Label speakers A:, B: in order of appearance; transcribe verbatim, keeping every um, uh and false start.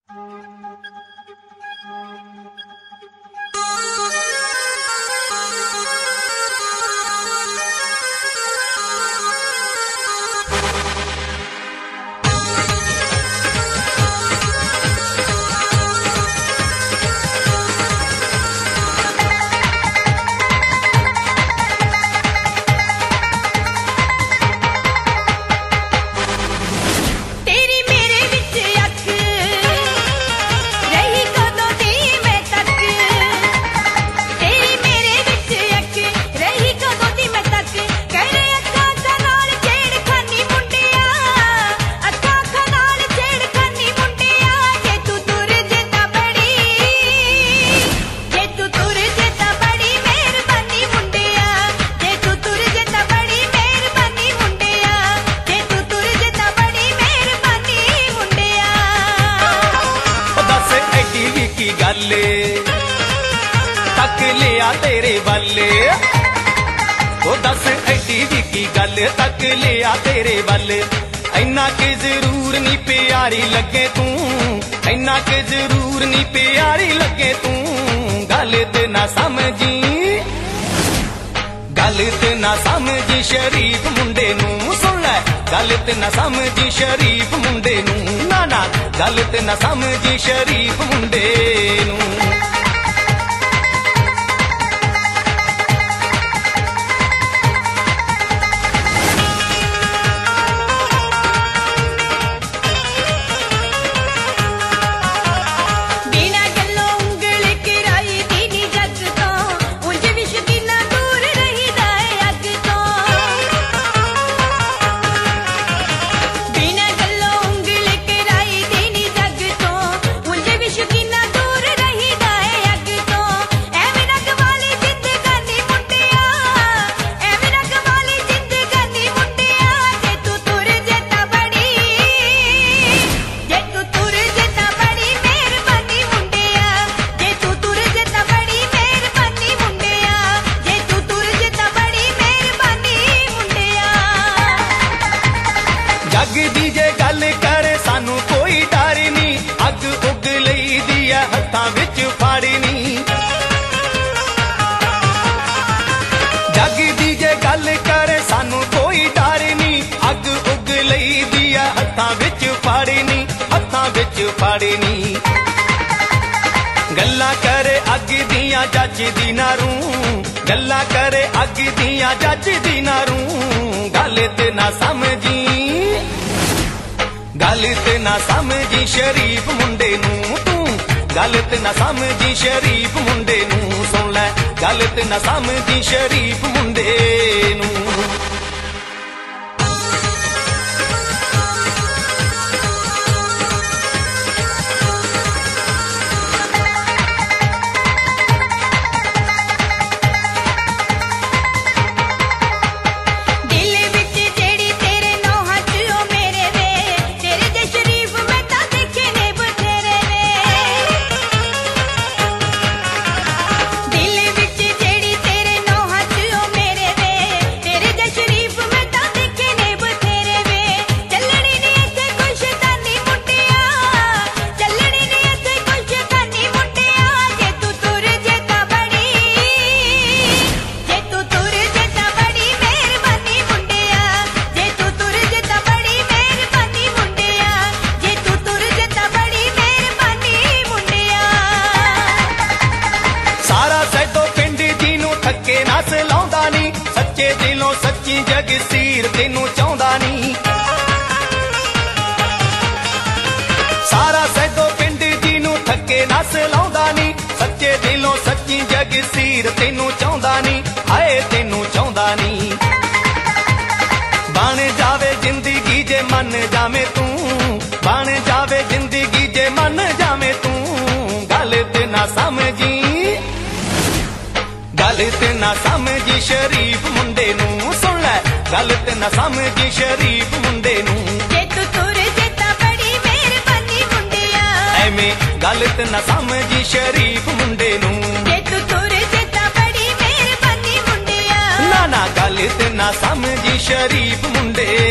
A: तक लिया तेरे वाले ओ दस एडी भी की गल तक लिया तेरे वाले इन्ना के जरूर नी प्यारी लगे तू इन्ना के जरूर नी प्यारी लगे तू गल ते ना समझी गल ते ना समझी शरीफ मुंडे नू सुन लै गल ते ना समझी शरीफ मुंडे नू ना ना गल ते ना समझी शरीफ मुंडे नू फाड़ी नी गल्ला करे अग दियां जज दी नारू गल्ला करे अग दियां जज दी नारू गल ते ना समझी गल ते ना समझी शरीफ मुंडे नू तू गल ते ना समझी शरीफ मुंडे नू सुन लै गल ते ना समझी शरीफ मुंडे नू सच्चे दिलों सच्ची जगसीर तेनू चाहता नी सारा सैदो पिंड जी नू थके नस लाउंदा नी सच्चे दिलों सच्ची जगसीर तेनू चाहता नी हाय तेनू चाहता नी बन जावे जिंदगी जे मन जावे तू बन जावे जिंदगी जे मन जावे तू गल ते ना समझी गल ते ना समझी शरीफ मुंडे नू सुन लै गल ते ना समझी शरीफ मुंडे नू
B: जे तू तुर जेता बड़ी मेहरबानी मुंडिया
A: एवें गल ते ना समझी शरीफ मुंडे नू
B: जे तू तुर जेता बड़ी मेहरबानी मुंडिया
A: ना ना गल ते ना समझी शरीफ मुंडे